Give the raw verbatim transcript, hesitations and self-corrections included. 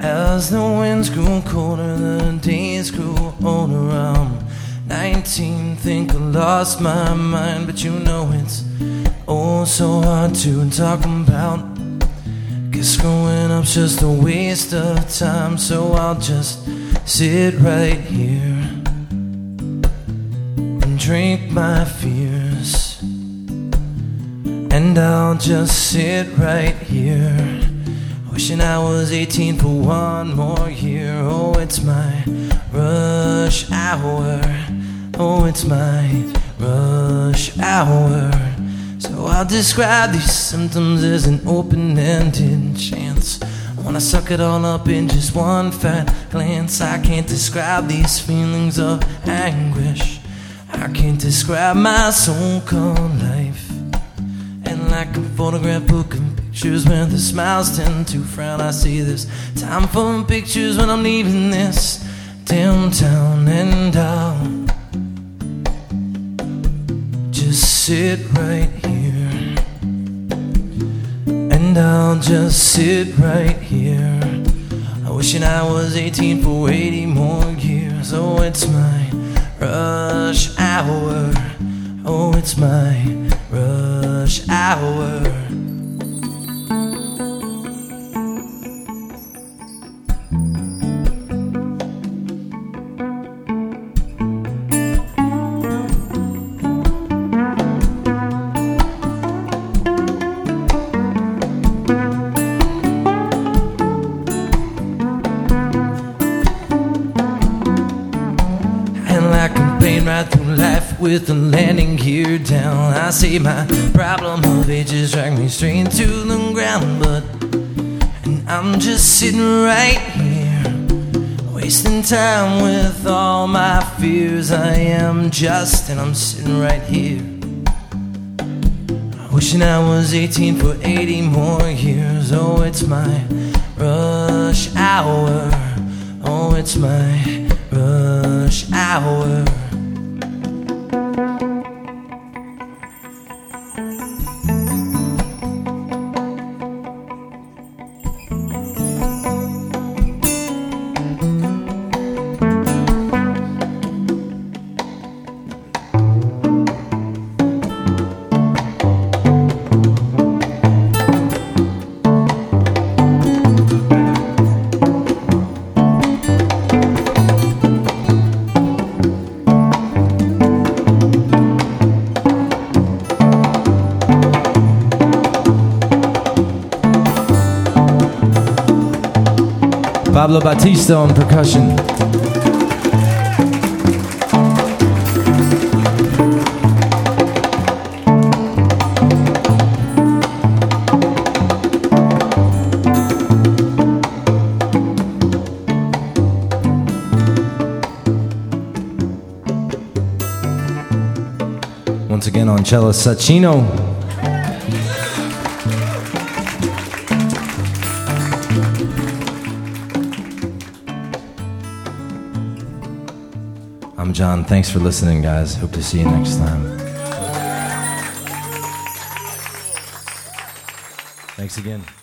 As the winds grew colder, the days grew older. I'm nineteen, think I lost my mind, but you know it's oh so hard to talk about. Guess growing up's just a waste of time, so I'll just sit right here and drink my fears. And I'll just sit right here, wishing I was eighteen for one more year. Oh, it's my rush hour. Oh, it's my rush hour. So I'll describe these symptoms as an open-ended chance. I wanna suck it all up in just one fat glance. I can't describe these feelings of anguish. I can't describe my so-called life. And like a photograph book of pictures where the smiles tend to frown, I see this time for pictures when I'm leaving this downtown. And I'll just sit right here, and I'll just sit right here, wishing I was eighteen for eighty more years. Oh, it's my rush hour. Oh, it's my rush hour. Right through life with the landing gear down. I see my problem of ages drag me straight to the ground, but and I'm just sitting right here, wasting time with all my fears. I am just, and I'm sitting right here, wishing I was eighteen for eighty more years. Oh, it's my rush hour. Oh, it's my rush hour. Pablo Batista on percussion. Once again on cello, Sacchino. I'm John. Thanks for listening, guys. Hope to see you next time. Thanks again.